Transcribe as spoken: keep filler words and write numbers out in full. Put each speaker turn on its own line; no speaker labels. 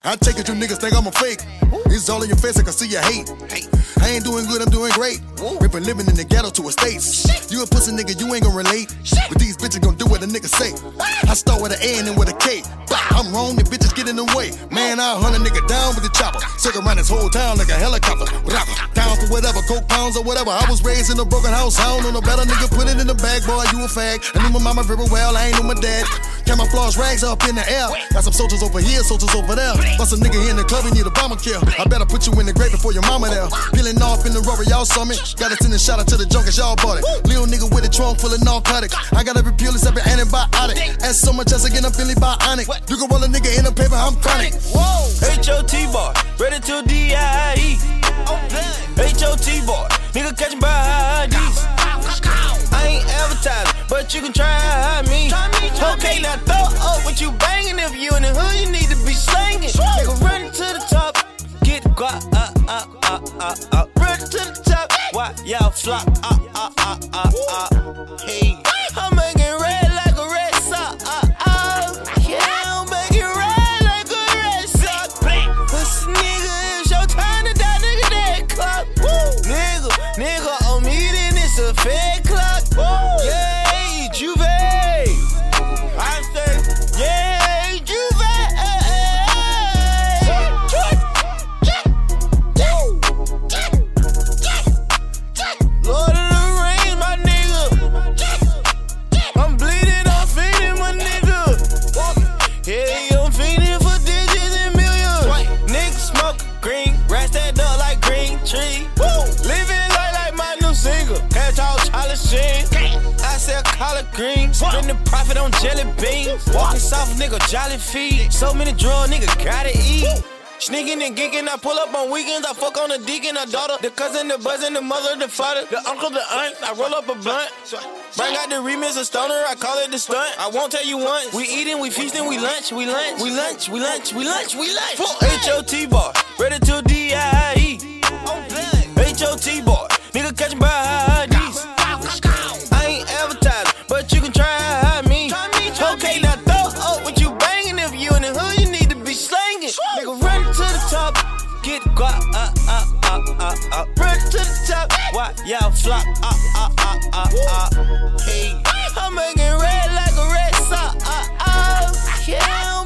I take it you niggas think I'm a fake. It's all in your face, I can see your hate. I ain't doing good, I'm doing great. Rippin' living in the ghetto to estates. You a pussy nigga, you ain't gon' relate. But these bitches gon' do what a nigga say. I start with an A and then with a K. I'm wrong, the bitches get in the way. Man, I'll hunt a nigga down with the chopper. Circle around this whole town like a helicopter. Down for whatever, coke pounds or whatever. I was raised in a broken house, I don't know no better. Nigga, put it in the bag, boy, you a fag. I knew my mama very well, I ain't know my dad. Camouflage rags up in the air. Got some soldiers over here, soldiers over there. Bust a nigga here in the club, he need a bomber kill. I better put you in the grave before your mama there. Peeling off in the rubber, y'all saw me. Gotta send a shout out to the junkers, y'all bought it. Little nigga with a trunk full of narcotics. I got every pill except an antibiotic. Ask so much as again, I'm feeling bionic. You can roll a nigga in the paper, I'm chronic.
H O T bar, ready to D I E. H O T bar, nigga catching bodies. I ain't advertising, but you can try me. Okay, now throw up what you banging. If you in the hood, you need to be slanging. Nigga running to the top, get the guap, uh, uh, uh, uh, uh. Run to the top, why y'all flop, uh, uh, uh, uh, uh. Hey, I'm making red like a red sock, uh, uh. Yeah, I'm making red like a red sock. Pussy nigga, it's your time to die, nigga, that clock. Nigga, nigga, on me, then it's a fake clock. Yeah, Juve. I say, yeah, Juve. Lord of the Rings, my nigga. I'm bleeding, I'm feeding, my nigga. Hey, I'm feeding for digits and millions. Nigga smoke green, rats that up like green tree. Living life like my new single. Catch all Charlie Sheen. I sell collard greens, spend the profit on jelly beans. Walking soft, nigga, jolly feet. So many drugs, nigga, gotta eat. Sneaking and geeking, I pull up on weekends. I fuck on the deacon, a daughter, the cousin, the cousin, the mother, the father, the uncle, the aunt. I roll up a blunt. Bring out the remix of Stoner, I call it the stunt. I won't tell you once. We eating, we feasting, we lunch, we lunch, we lunch, we lunch, we lunch, we lunch. H O T bar, ready to D I E. H O T bar, nigga catching bodies. I ain't advertising, but you can try me. Okay, now throw up what you banging. If you in the hood, you need to be slanging. Nigga, run to the top, get the guap, uh, uh, uh, uh, uh. Run to the top, why y'all flop, uh, uh, uh, uh, uh. Hey, I'm making red like a red sock, uh, uh. Yeah.